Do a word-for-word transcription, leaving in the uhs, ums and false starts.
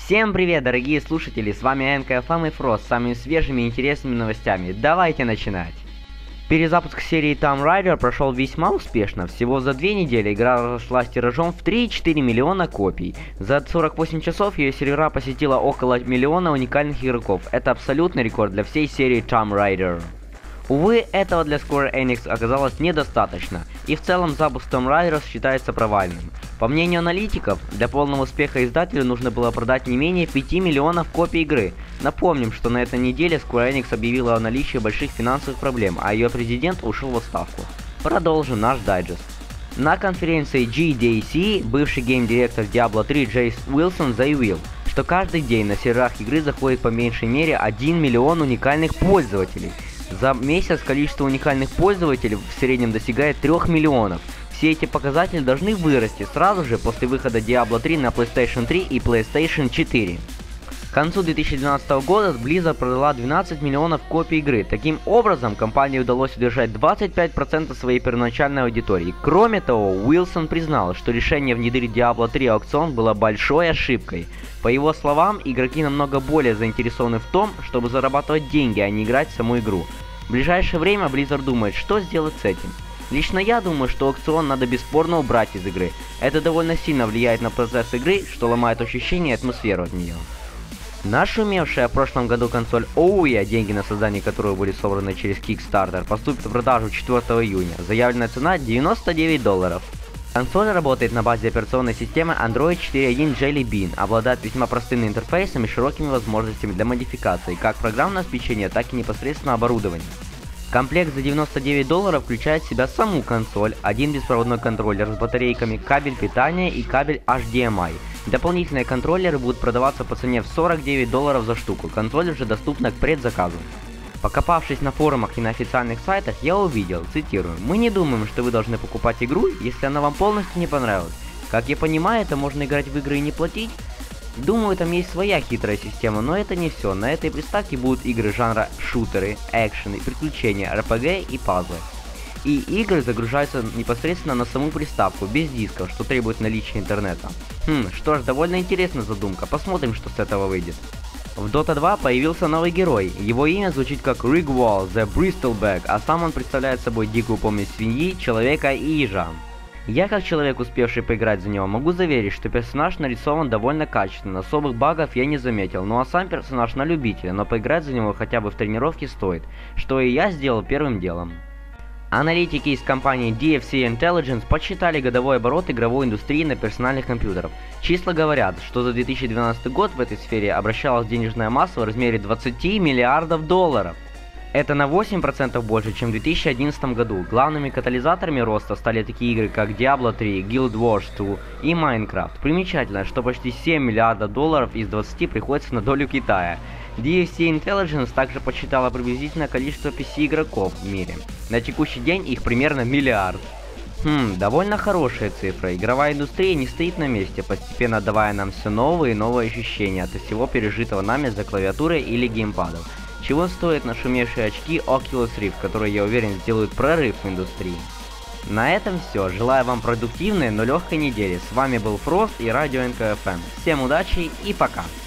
Всем привет, дорогие слушатели, с вами эн ка эф эм и Frost с самыми свежими и интересными новостями. Давайте начинать. Перезапуск серии Tomb Raider прошел весьма успешно. Всего за две недели игра разошлась тиражом в три и четыре миллиона копий. За сорок восемь часов ее сервера посетило около миллиона уникальных игроков. Это абсолютный рекорд для всей серии Tomb Raider. Увы, этого для Square Enix оказалось недостаточно, и в целом запуск Tomb Raider считается провальным. По мнению аналитиков, для полного успеха издателю нужно было продать не менее пяти миллионов копий игры. Напомним, что на этой неделе Square Enix объявила о наличии больших финансовых проблем, а ее президент ушел в отставку. Продолжим наш дайджест. На конференции джи ди си бывший гейм-директор Diablo три Джейс Уилсон заявил, что каждый день на серверах игры заходит по меньшей мере один миллион уникальных пользователей. За месяц количество уникальных пользователей в среднем достигает трёх миллионов. Все эти показатели должны вырасти сразу же после выхода Diablo три на PlayStation три и PlayStation четыре. К концу две тысячи двенадцатого года Blizzard продала двенадцать миллионов копий игры. Таким образом, компании удалось удержать двадцать пять процентов своей первоначальной аудитории. Кроме того, Уилсон признал, что решение внедрить Diablo три аукцион было большой ошибкой. По его словам, игроки намного более заинтересованы в том, чтобы зарабатывать деньги, а не играть в саму игру. В ближайшее время Blizzard думает, что сделать с этим. Лично я думаю, что аукцион надо бесспорно убрать из игры. Это довольно сильно влияет на процесс игры, что ломает ощущение и атмосферу от нее. Нашумевшая в прошлом году консоль Ouya, деньги на создание которой были собраны через Kickstarter, поступит в продажу четвёртого июня. Заявленная цена девяносто девять долларов. Консоль работает на базе операционной системы Android четыре точка один Jelly Bean, обладает весьма простым интерфейсом и широкими возможностями для модификации, как программного обеспечения, так и непосредственно оборудования. Комплект за девяносто девять долларов включает в себя саму консоль, один беспроводной контроллер с батарейками, кабель питания и кабель эйч ди эм ай. Дополнительные контроллеры будут продаваться по цене в сорок девять долларов за штуку, консоль уже доступна к предзаказу. Покопавшись на форумах и на официальных сайтах, я увидел, цитирую: «Мы не думаем, что вы должны покупать игру, если она вам полностью не понравилась. Как я понимаю, это можно играть в игры и не платить. Думаю, там есть своя хитрая система, но это не все. На этой приставке будут игры жанра шутеры, экшены, приключения, эр пи джи и пазлы. И игры загружаются непосредственно на саму приставку, без дисков, что требует наличия интернета». Хм, что ж, довольно интересная задумка, посмотрим, что с этого выйдет. В Dota два появился новый герой. Его имя звучит как Rigwall the Bristleback, а сам он представляет собой дикую помесь свиньи, человека и ежа. Я, как человек, успевший поиграть за него, могу заверить, что персонаж нарисован довольно качественно, особых багов я не заметил, ну а сам персонаж на любителя, но поиграть за него хотя бы в тренировке стоит, что и я сделал первым делом. Аналитики из компании ди эф си Intelligence подсчитали годовой оборот игровой индустрии на персональных компьютерах. Числа говорят, что за две тысячи двенадцатый год в этой сфере обращалась денежная масса в размере двадцати миллиардов долларов. Это на восемь процентов больше, чем в две тысячи одиннадцатом году. Главными катализаторами роста стали такие игры, как Diablo три, Guild Wars два и Minecraft. Примечательно, что почти семь миллиардов долларов из двадцати приходится на долю Китая. ди эф си Intelligence также подсчитала приблизительное количество пи си игроков в мире. На текущий день их примерно миллиард. Хм, довольно хорошая цифра. Игровая индустрия не стоит на месте, постепенно давая нам все новые и новые ощущения от всего пережитого нами за клавиатурой или геймпадом. Чего стоят нашумевшие очки Oculus Rift, которые, я уверен, сделают прорыв в индустрии. На этом все. Желаю вам продуктивной, но легкой недели. С вами был Frost и радио эн ка эф эм. Всем удачи и пока!